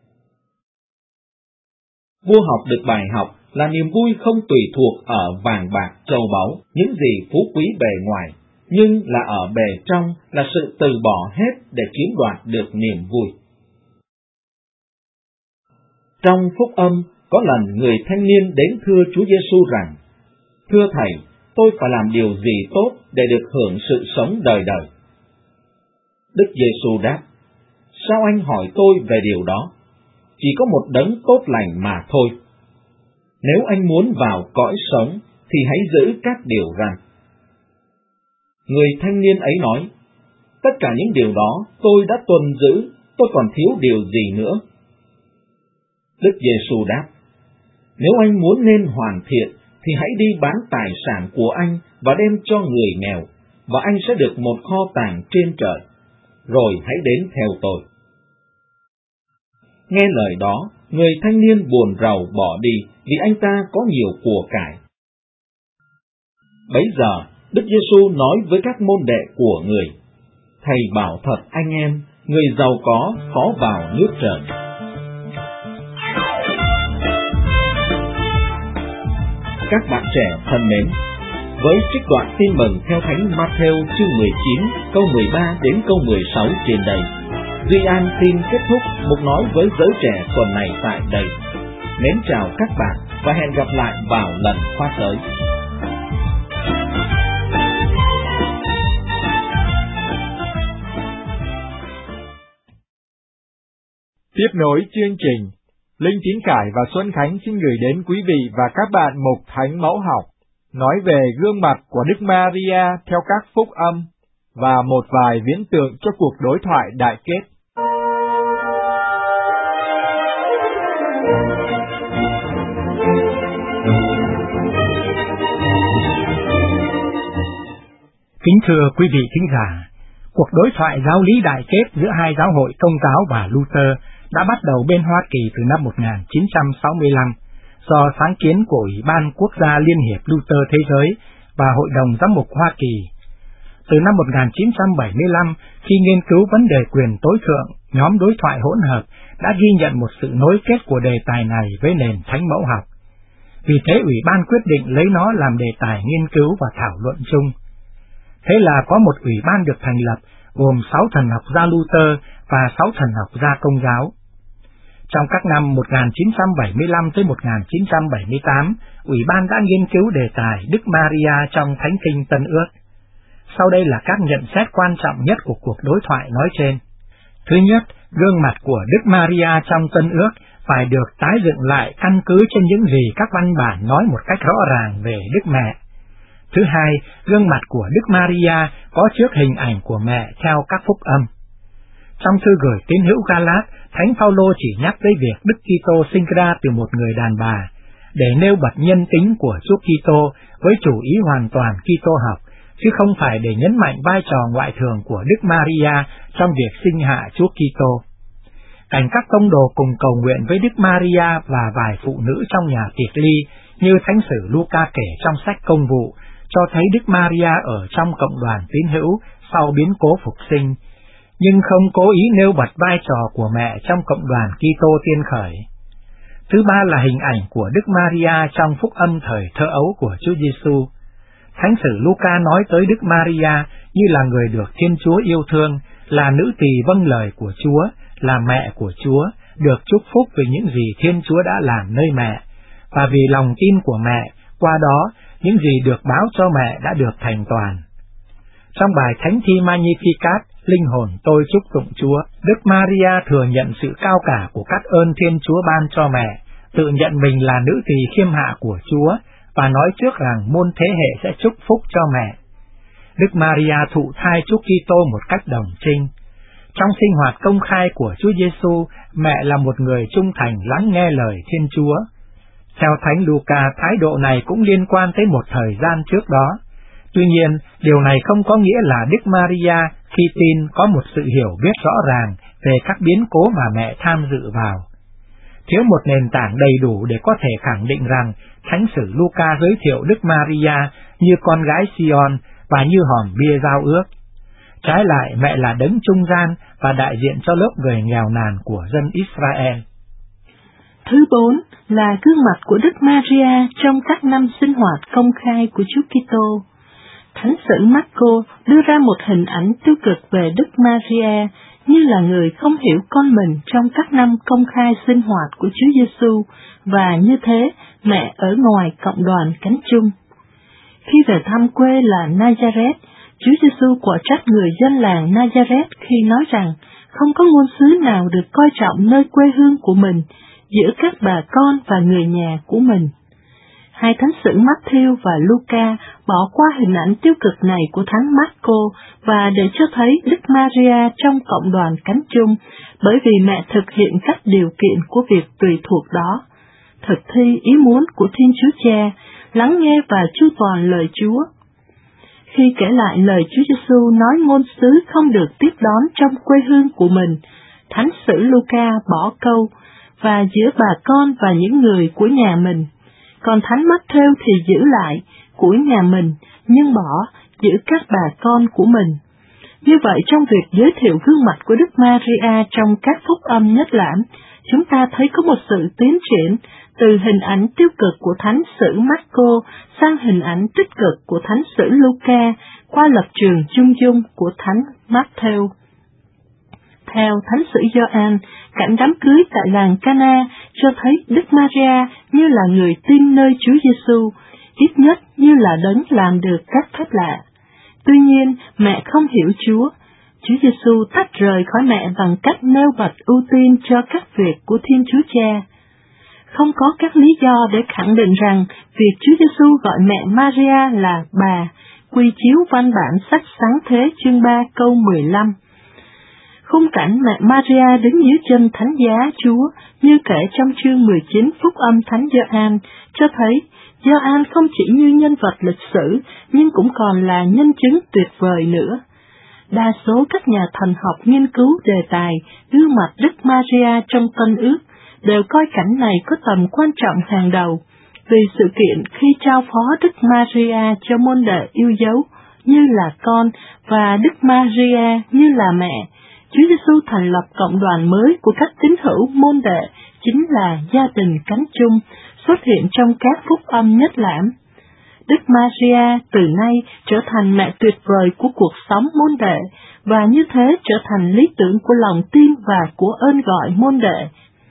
Vua học được bài học là niềm vui không tùy thuộc ở vàng bạc, châu báu, những gì phú quý bề ngoài, nhưng là ở bề trong là sự từ bỏ hết để chiếm đoạt được niềm vui. Trong phúc âm, có lần người thanh niên đến thưa Chúa Giêsu rằng, thưa Thầy, tôi phải làm điều gì tốt để được hưởng sự sống đời đời? Đức Giêsu đáp, sao anh hỏi tôi về điều đó? Chỉ có một đấng tốt lành mà thôi. Nếu anh muốn vào cõi sống, thì hãy giữ các điều răn. Người thanh niên ấy nói, tất cả những điều đó tôi đã tuân giữ, tôi còn thiếu điều gì nữa? Đức Giêsu đáp, nếu anh muốn nên hoàn thiện, thì hãy đi bán tài sản của anh và đem cho người nghèo, và anh sẽ được một kho tàng trên trời, rồi hãy đến theo tôi. Nghe lời đó, người thanh niên buồn rầu bỏ đi vì anh ta có nhiều của cải. Bấy giờ, Đức Giêsu nói với các môn đệ của người, Thầy bảo thật anh em, người giàu có khó vào nước trời. Các bạn trẻ thân mến, với trích đoạn tin mừng theo Thánh Ma-thêu chương mười chín, câu mười ba đến câu mười sáu trên đây, Duy An xin kết thúc mục nói với giới trẻ tuần này tại đây. Mến chào các bạn và hẹn gặp lại vào lần phát tới. Tiếp nối chương trình, Linh Tín Khải và Xuân Khánh xin gửi đến quý vị và các bạn mục Thánh Mẫu Học, nói về gương mặt của Đức Maria theo các phúc âm, và một vài viễn tượng cho cuộc đối thoại đại kết. Kính thưa quý vị thính giả, Cuộc đối thoại giáo lý đại kết giữa hai giáo hội Công giáo và Luther đã bắt đầu bên Hoa Kỳ từ năm một nghìn chín trăm sáu mươi lăm, do sáng kiến của Ủy ban Quốc gia Liên hiệp Luther Thế giới và Hội đồng Giám mục Hoa Kỳ. Từ năm một nghìn chín trăm bảy mươi lăm, khi nghiên cứu vấn đề quyền tối thượng, nhóm đối thoại hỗn hợp đã ghi nhận một sự nối kết của đề tài này với nền thánh mẫu học. Vì thế Ủy ban quyết định lấy nó làm đề tài nghiên cứu và thảo luận chung. Thế là có một ủy ban được thành lập, gồm sáu thần học gia Luther và sáu thần học gia Công giáo. Trong các năm một nghìn chín trăm bảy mươi lăm tới một nghìn chín trăm bảy mươi tám, Ủy ban đã nghiên cứu đề tài Đức Maria trong Thánh Kinh Tân Ước. Sau đây là các nhận xét quan trọng nhất của cuộc đối thoại nói trên. Thứ nhất, gương mặt của Đức Maria trong Tân Ước phải được tái dựng lại căn cứ trên những gì các văn bản nói một cách rõ ràng về Đức Mẹ. Thứ hai, gương mặt của Đức Maria có trước hình ảnh của mẹ theo các phúc âm. Trong thư gửi tín hữu Galat, Thánh Phaolô chỉ nhắc tới việc Đức Kitô sinh ra từ một người đàn bà, để nêu bật nhân tính của Chúa Kitô với chủ ý hoàn toàn Kitô học, chứ không phải để nhấn mạnh vai trò ngoại thường của Đức Maria trong việc sinh hạ Chúa Kitô. Cảnh các tông đồ cùng cầu nguyện với Đức Maria và vài phụ nữ trong nhà tiệc ly, như Thánh sử Luca kể trong sách Công vụ, cho thấy Đức Maria ở trong cộng đoàn tín hữu sau biến cố phục sinh, nhưng không cố ý nêu bật vai trò của mẹ trong cộng đoàn Kitô tiên khởi. Thứ ba là hình ảnh của Đức Maria trong phúc âm thời thơ ấu của Chúa Giêsu. Thánh sử Luca nói tới Đức Maria như là người được Thiên Chúa yêu thương, là nữ tỳ vâng lời của Chúa, là mẹ của Chúa, được chúc phúc vì những gì Thiên Chúa đã làm nơi mẹ, và vì lòng tin của mẹ, qua đó những gì được báo cho mẹ đã được thành toàn. Trong bài Thánh thi Magnificat, linh hồn tôi chúc tụng Chúa, Đức Maria thừa nhận sự cao cả của các ơn Thiên Chúa ban cho mẹ, tự nhận mình là nữ tỳ khiêm hạ của Chúa, và nói trước rằng muôn thế hệ sẽ chúc phúc cho mẹ. Đức Maria thụ thai Chúa Kitô một cách đồng trinh. Trong sinh hoạt công khai của Chúa Giêsu, mẹ là một người trung thành lắng nghe lời Thiên Chúa. Theo Thánh Luca, thái độ này cũng liên quan tới một thời gian trước đó. Tuy nhiên, điều này không có nghĩa là Đức Maria khi tin có một sự hiểu biết rõ ràng về các biến cố mà mẹ tham dự vào. Thiếu một nền tảng đầy đủ để có thể khẳng định rằng Thánh sử Luca giới thiệu Đức Maria như con gái Sion và như hòm bia giao ước. Trái lại, mẹ là đấng trung gian và đại diện cho lớp người nghèo nàn của dân Israel. Thứ bốn là gương mặt của Đức Maria trong các năm sinh hoạt công khai của Chúa Kitô. Thánh sử Marco đưa ra một hình ảnh tiêu cực về Đức Maria như là người không hiểu con mình trong các năm công khai sinh hoạt của Chúa Giêsu, và như thế mẹ ở ngoài cộng đoàn cánh chung. Khi về thăm quê là Nazareth, Chúa Giêsu quả trách người dân làng Nazareth khi nói rằng không có ngôn sứ nào được coi trọng nơi quê hương của mình giữa các bà con và người nhà của mình. Hai thánh sử Matthew và Luca bỏ qua hình ảnh tiêu cực này của thánh Marco và để cho thấy Đức Maria trong cộng đoàn cánh chung, bởi vì mẹ thực hiện các điều kiện của việc tùy thuộc đó, thực thi ý muốn của Thiên Chúa Cha, lắng nghe và chu toàn lời Chúa. Khi kể lại lời Chúa Giêsu nói ngôn sứ không được tiếp đón trong quê hương của mình, thánh sử Luca bỏ câu và giữa bà con và những người của nhà mình, còn thánh Matthew thì giữ lại của nhà mình nhưng bỏ giữ các bà con của mình. Như vậy, trong việc giới thiệu gương mặt của Đức Maria trong các phúc âm nhất lãm, chúng ta thấy có một sự tiến triển từ hình ảnh tiêu cực của thánh sử Marco sang hình ảnh tích cực của thánh sử Luca qua lập trường chung dung của thánh Matthew. Theo thánh sử Gioan, cảnh đám cưới tại làng Cana cho thấy Đức Maria như là người tin nơi Chúa Giêsu, ít nhất như là đấng làm được các phép lạ. Tuy nhiên, mẹ không hiểu Chúa. Chúa Giêsu tách rời khỏi mẹ bằng cách nêu bật ưu tiên cho các việc của Thiên Chúa Cha. Không có các lý do để khẳng định rằng việc Chúa Giêsu gọi mẹ Maria là bà, quy chiếu văn bản sách Sáng Thế chương ba câu mười lăm. Khung cảnh mẹ Maria đứng dưới chân thánh giá Chúa như kể trong chương mười chín phúc âm thánh Gioan cho thấy Gioan không chỉ như nhân vật lịch sử nhưng cũng còn là nhân chứng tuyệt vời nữa. Đa số các nhà thần học nghiên cứu đề tài gương mặt Đức Maria trong Tân Ước đều coi cảnh này có tầm quan trọng hàng đầu, vì sự kiện khi trao phó Đức Maria cho môn đệ yêu dấu như là con và Đức Maria như là mẹ, Chúa Giêsu thành lập cộng đoàn mới của các tín hữu môn đệ, chính là gia đình cánh chung, xuất hiện trong các phúc âm nhất lãm. Đức Maria từ nay trở thành mẹ tuyệt vời của cuộc sống môn đệ, và như thế trở thành lý tưởng của lòng tin và của ơn gọi môn đệ.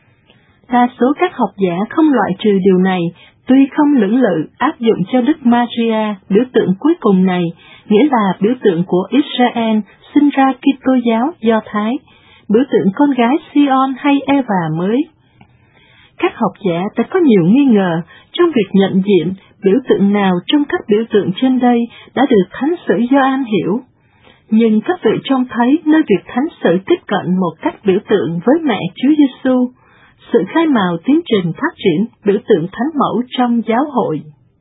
Đa số các học giả không loại trừ điều này, tuy không lưỡng lự áp dụng cho Đức Maria biểu tượng cuối cùng này, nghĩa là biểu tượng của Israel sinh ra Kitô giáo Do Thái, biểu tượng con gái Sion hay Eva mới. Các học giả đã có nhiều nghi ngờ trong việc nhận diện biểu tượng nào trong các biểu tượng trên đây đã được Thánh sử Gioan hiểu. Nhưng các vị trông thấy nơi việc Thánh sử tiếp cận một cách biểu tượng với mẹ Chúa Giêsu, sự khai mào tiến trình phát triển biểu tượng thánh mẫu trong giáo hội.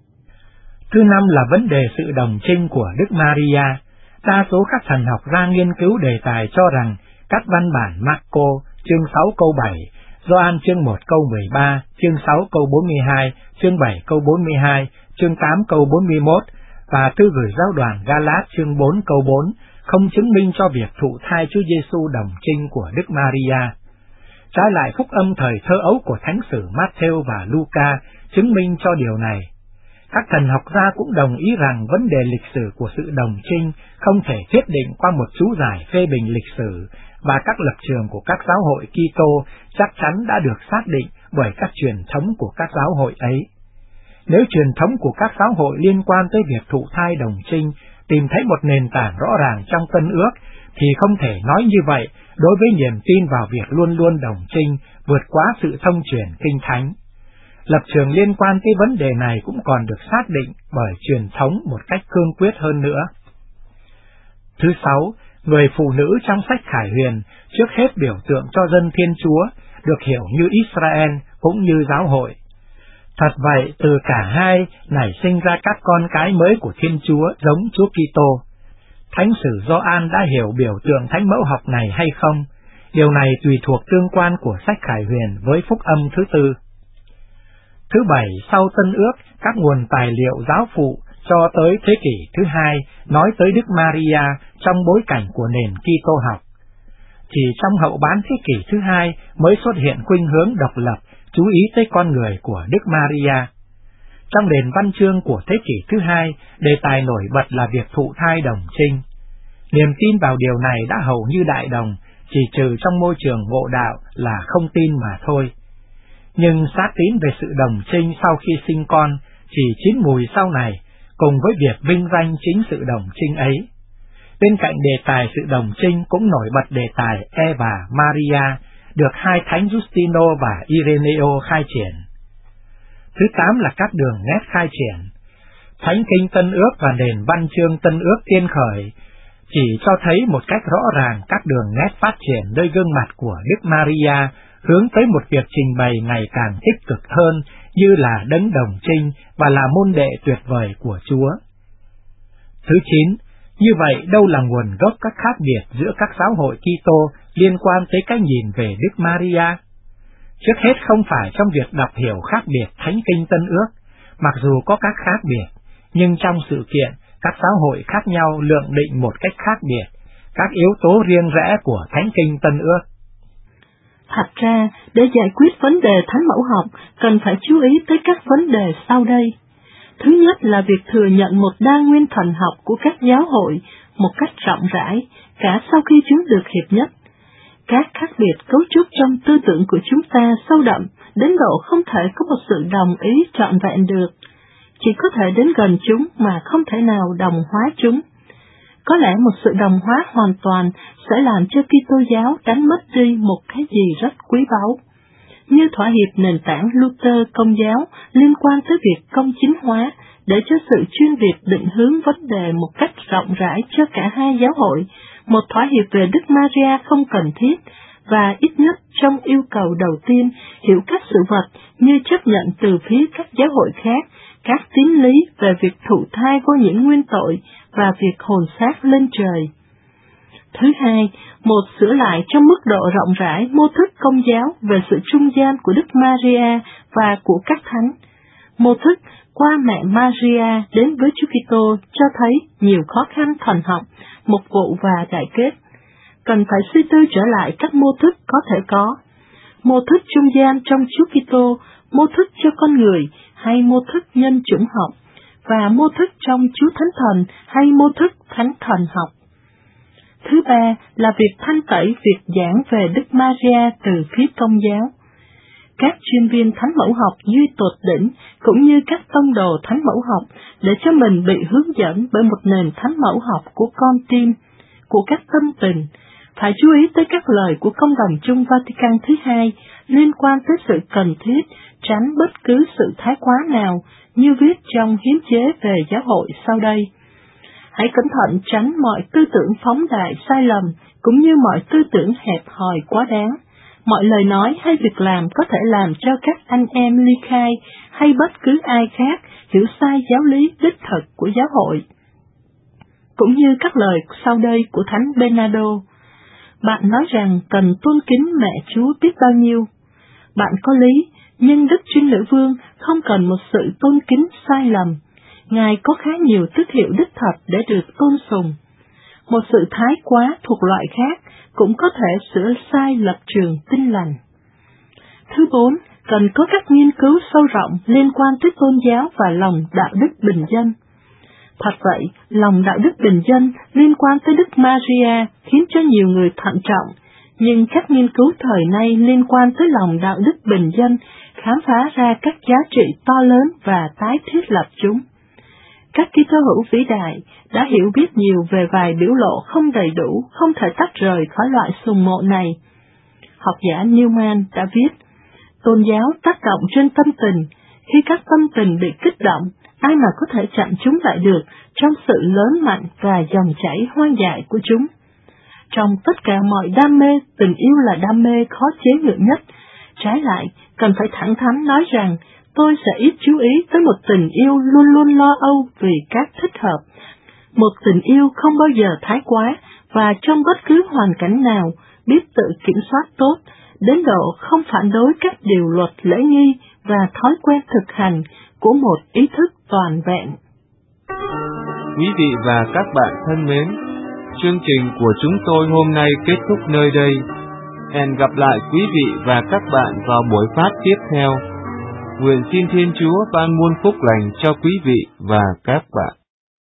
Thứ năm là vấn đề sự đồng trinh của Đức Maria. Đa số các thần học gia nghiên cứu đề tài cho rằng các văn bản Marco chương sáu câu bảy, Gioan chương một câu mười ba, chương sáu câu bốn mươi hai, chương bảy câu bốn mươi hai, chương tám câu bốn mươi mốt và thư gửi giáo đoàn Galat chương bốn câu bốn không chứng minh cho việc thụ thai Chúa Giêsu đồng trinh của Đức Maria. Trái lại, phúc âm thời thơ ấu của thánh sử Matthew và Luca chứng minh cho điều này. Các thần học gia cũng đồng ý rằng vấn đề lịch sử của sự đồng trinh không thể thiết định qua một chú giải phê bình lịch sử, và các lập trường của các giáo hội Kitô chắc chắn đã được xác định bởi các truyền thống của các giáo hội ấy. Nếu truyền thống của các giáo hội liên quan tới việc thụ thai đồng trinh tìm thấy một nền tảng rõ ràng trong Tân Ước, thì không thể nói như vậy đối với niềm tin vào việc luôn luôn đồng trinh vượt quá sự thông truyền kinh thánh. Lập trường liên quan tới vấn đề này cũng còn được xác định bởi truyền thống một cách cương quyết hơn nữa. Thứ sáu, người phụ nữ trong sách Khải Huyền trước hết biểu tượng cho dân Thiên Chúa, được hiểu như Israel cũng như giáo hội. Thật vậy, từ cả hai nảy sinh ra các con cái mới của Thiên Chúa giống Chúa Kitô. Thánh sử Gioan đã hiểu biểu tượng thánh mẫu học này hay không? Điều này tùy thuộc tương quan của sách Khải Huyền với phúc âm thứ tư. Thứ bảy, sau Tân Ước, các nguồn tài liệu giáo phụ cho tới thế kỷ thứ hai nói tới Đức Maria trong bối cảnh của nền Kitô học. Chỉ trong hậu bán thế kỷ thứ hai mới xuất hiện khuynh hướng độc lập, chú ý tới con người của Đức Maria. Trong nền văn chương của thế kỷ thứ hai, đề tài nổi bật là việc thụ thai đồng trinh. Niềm tin vào điều này đã hầu như đại đồng, chỉ trừ trong môi trường ngộ đạo là không tin mà thôi. Nhưng xác tín về sự đồng trinh sau khi sinh con chỉ chín mùi sau này, cùng với việc vinh danh chính sự đồng trinh ấy. Bên cạnh đề tài sự đồng trinh cũng nổi bật đề tài Eva Maria, được hai thánh Justino và Ireneo khai triển. Thứ tám là các đường nét khai triển. Thánh kinh Tân Ước và nền văn chương Tân Ước tiên khởi chỉ cho thấy một cách rõ ràng các đường nét phát triển nơi gương mặt của Đức Maria hướng tới một việc trình bày ngày càng tích cực hơn như là đấng đồng trinh và là môn đệ tuyệt vời của Chúa. Thứ chín, như vậy đâu là nguồn gốc các khác biệt giữa các giáo hội Kitô liên quan tới cái nhìn về Đức Maria? Trước hết không phải trong việc đọc hiểu khác biệt Thánh kinh Tân Ước, mặc dù có các khác biệt, nhưng trong sự kiện các giáo hội khác nhau lượng định một cách khác biệt các yếu tố riêng rẽ của Thánh kinh Tân Ước. Thật ra, để giải quyết vấn đề thánh mẫu học, cần phải chú ý tới các vấn đề sau đây. Thứ nhất là việc thừa nhận một đa nguyên thần học của các giáo hội một cách rộng rãi, cả sau khi chúng được hiệp nhất. Các khác biệt cấu trúc trong tư tưởng của chúng ta sâu đậm, đến độ không thể có một sự đồng ý trọn vẹn được. Chỉ có thể đến gần chúng mà không thể nào đồng hóa chúng. Có lẽ một sự đồng hóa hoàn toàn sẽ làm cho Kitô giáo đánh mất đi một cái gì rất quý báu. Như thỏa hiệp nền tảng Luther Công giáo liên quan tới việc công chính hóa để cho sự chuyên biệt định hướng vấn đề một cách rộng rãi cho cả hai giáo hội, một thỏa hiệp về Đức Maria không cần thiết, và ít nhất trong yêu cầu đầu tiên hiểu các sự vật như chấp nhận từ phía các giáo hội khác, các tín lý về việc thụ thai vô nhiễm nguyên tội và việc hồn xác lên trời. Thứ hai, một sửa lại trong mức độ rộng rãi mô thức Công giáo về sự trung gian của Đức Maria và của các thánh. Mô thức qua mẹ Maria đến với Chúa Kitô cho thấy nhiều khó khăn thần học, mục vụ và đại kết. Cần phải suy tư trở lại các mô thức có thể có. Mô thức trung gian trong Chúa Kitô, mô thức cho con người hay mô thức nhân chủng học, và mô thức trong Chúa Thánh Thần hay mô thức Thánh Thần học. Thứ ba là việc thanh tẩy việc giảng về Đức Maria từ phía Công giáo. Các chuyên viên thánh mẫu học duy tột đỉnh cũng như các tông đồ thánh mẫu học để cho mình bị hướng dẫn bởi một nền thánh mẫu học của con tim, của các tâm tình, phải chú ý tới các lời của Công đồng chung Vatican thứ hai liên quan tới sự cần thiết tránh bất cứ sự thái quá nào như viết trong hiến chế về giáo hội sau đây. Hãy cẩn thận tránh mọi tư tưởng phóng đại sai lầm cũng như mọi tư tưởng hẹp hòi quá đáng. Mọi lời nói hay việc làm có thể làm cho các anh em ly khai hay bất cứ ai khác hiểu sai giáo lý đích thực của giáo hội. Cũng như các lời sau đây của Thánh Bernardo. Bạn nói rằng cần tôn kính mẹ Chúa biết bao nhiêu. Bạn có lý, nhưng Đức Trinh Nữ Vương không cần một sự tôn kính sai lầm. Ngài có khá nhiều tước hiệu đích thật để được tôn sùng. Một sự thái quá thuộc loại khác cũng có thể sửa sai lập trường tin lành. Thứ bốn, cần có các nghiên cứu sâu rộng liên quan tới tôn giáo và lòng đạo đức bình dân. Thật vậy, lòng đạo đức bình dân liên quan tới Đức Maria khiến cho nhiều người thận trọng, nhưng các nghiên cứu thời nay liên quan tới lòng đạo đức bình dân khám phá ra các giá trị to lớn và tái thiết lập chúng. Các Kitô hữu vĩ đại đã hiểu biết nhiều về vài biểu lộ không đầy đủ, không thể tách rời khỏi loại sùng mộ này. Học giả Newman đã viết, tôn giáo tác động trên tâm tình, khi các tâm tình bị kích động, ai mà có thể chặn chúng lại được trong sự lớn mạnh và dòng chảy hoang dại của chúng. Trong tất cả mọi đam mê, tình yêu là đam mê khó chế ngự nhất. Trái lại, cần phải thẳng thắn nói rằng, tôi sẽ ít chú ý tới một tình yêu luôn luôn lo âu vì các thích hợp. Một tình yêu không bao giờ thái quá và trong bất cứ hoàn cảnh nào biết tự kiểm soát tốt, đến độ không phản đối các điều luật lễ nghi và thói quen thực hành của một ý thức toàn vẹn. Quý vị và các bạn thân mến, chương trình của chúng tôi hôm nay kết thúc nơi đây. Hẹn gặp lại quý vị và các bạn vào buổi phát tiếp theo. Nguyện xin Thiên Chúa ban muôn phúc lành cho quý vị và các bạn.